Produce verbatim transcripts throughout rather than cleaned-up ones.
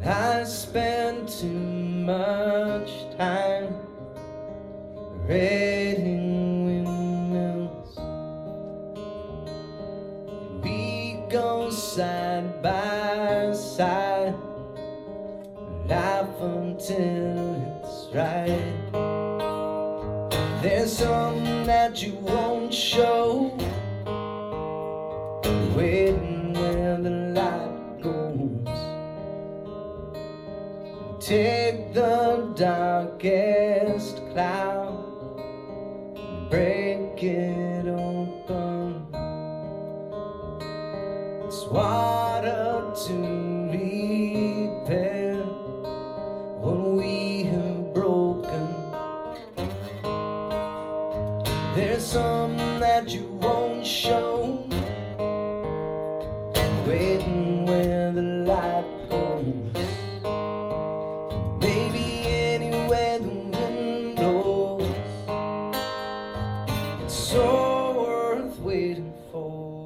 I spend too much time raiding windmills. We go side by side, laugh until it's right. There's some that you won't show, waiting where the light goes. Take the darkest cloud, break it open. It's water to repair what we have broken. There's some that you won't show, waiting where the light goes. Maybe anywhere the wind blows, it's so worth waiting for.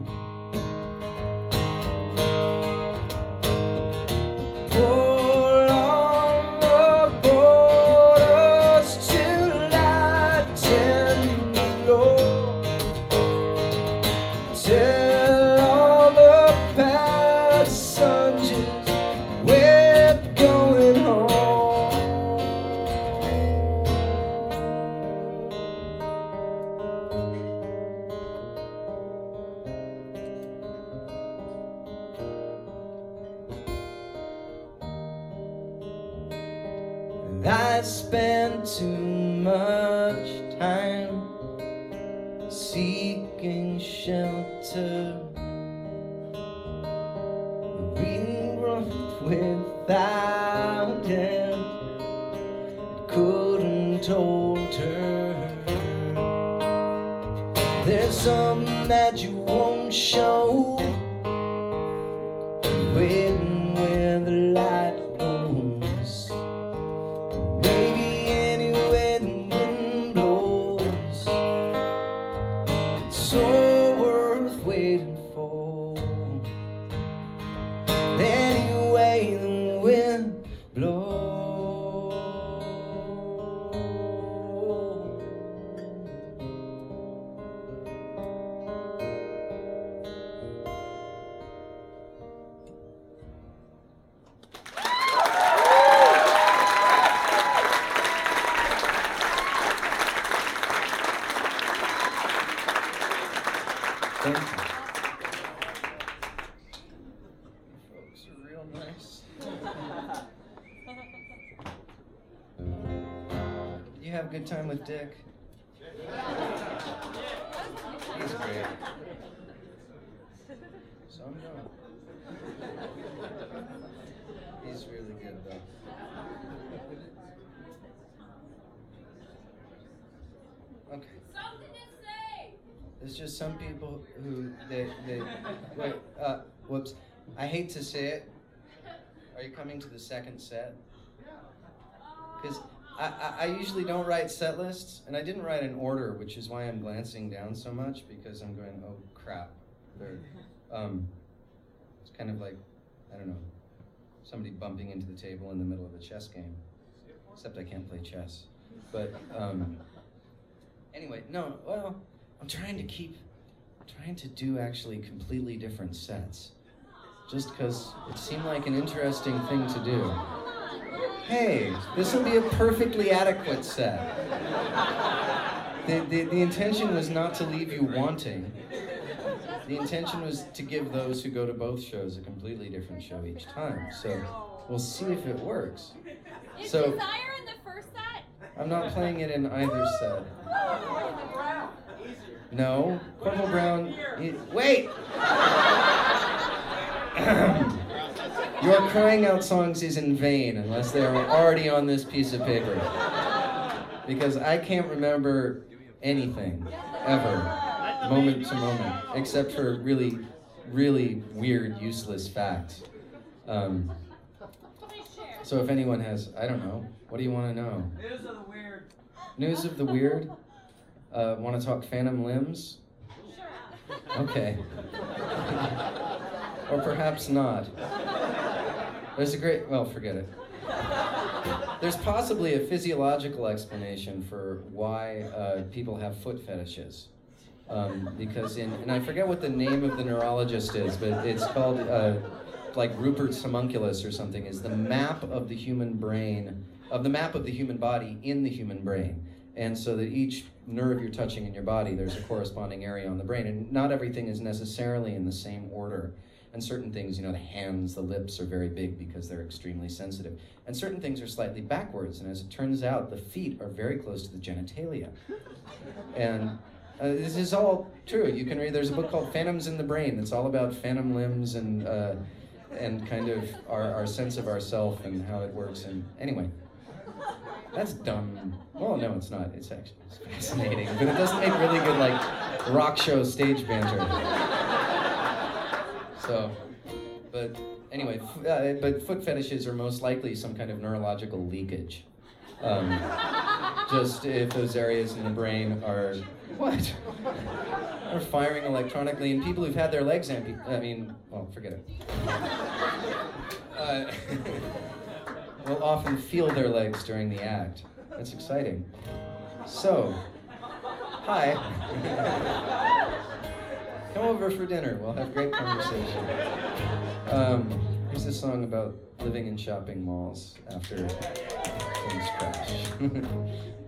Pull on the borders till I tend the Lord. Tell all the passengers we're going home. And I spend too much time seeking shelter. We run without end, couldn't alter. There's some that you won't show, waiting where the light goes. Maybe anywhere the wind blows, it's so worth waiting for. Anyway the wind blows. Thank you. Folks are real nice. Did you have a good time with Dick? He's great. So I'm going. He's really good though. Okay. Something to say! There's just some people who they they wait. Uh, whoops. I hate to say it. Are you coming to the second set? Because I, I I usually don't write set lists, and I didn't write in order, which is why I'm glancing down so much, because I'm going, oh crap. They're, um, it's kind of like, I don't know, somebody bumping into the table in the middle of a chess game. Except I can't play chess. But um, anyway, no. Well. I'm trying to keep, trying to do actually completely different sets, just because it seemed like an interesting thing to do. Hey, this will be a perfectly adequate set. The, the, the intention was not to leave you wanting. The intention was to give those who go to both shows a completely different show each time. So we'll see if it works. Is So Desire in the first set? I'm not playing it in either set. No, Corporal Brown. He, wait! Your crying out songs is in vain unless they are already on this piece of paper. Because I can't remember anything, ever, moment to moment, except for really, really weird, useless facts. Um, so if anyone has, I don't know, what do you want to know? News of the weird. News of the weird? Uh, want to talk Phantom Limbs? Okay. Or perhaps not. There's a great, well, forget it. There's possibly a physiological explanation for why uh, people have foot fetishes. Um, because in, and I forget what the name of the neurologist is, but it's called, uh, like Rupert's homunculus or something, is the map of the human brain, of the map of the human body in the human brain. And so that each nerve you're touching in your body, there's a corresponding area on the brain. And not everything is necessarily in the same order. And certain things, you know, the hands, the lips are very big because they're extremely sensitive. And certain things are slightly backwards. And as it turns out, the feet are very close to the genitalia. And uh, this is all true. You can read, there's a book called Phantoms in the Brain that's all about phantom limbs and uh, and kind of our, our sense of ourself and how it works. And anyway, that's dumb. Well, no, it's not. It's actually it's fascinating. But it doesn't make really good, like, rock show stage banter. So, but anyway, f- uh, but foot fetishes are most likely some kind of neurological leakage. Um, just if those areas in the brain are, what? Are firing electronically, and people who've had their legs amputated, I mean, well, forget it. Uh, will often feel their legs during the act. That's exciting. So, hi. Come over for dinner. We'll have great conversation. Um, here's a song about living in shopping malls after things crash.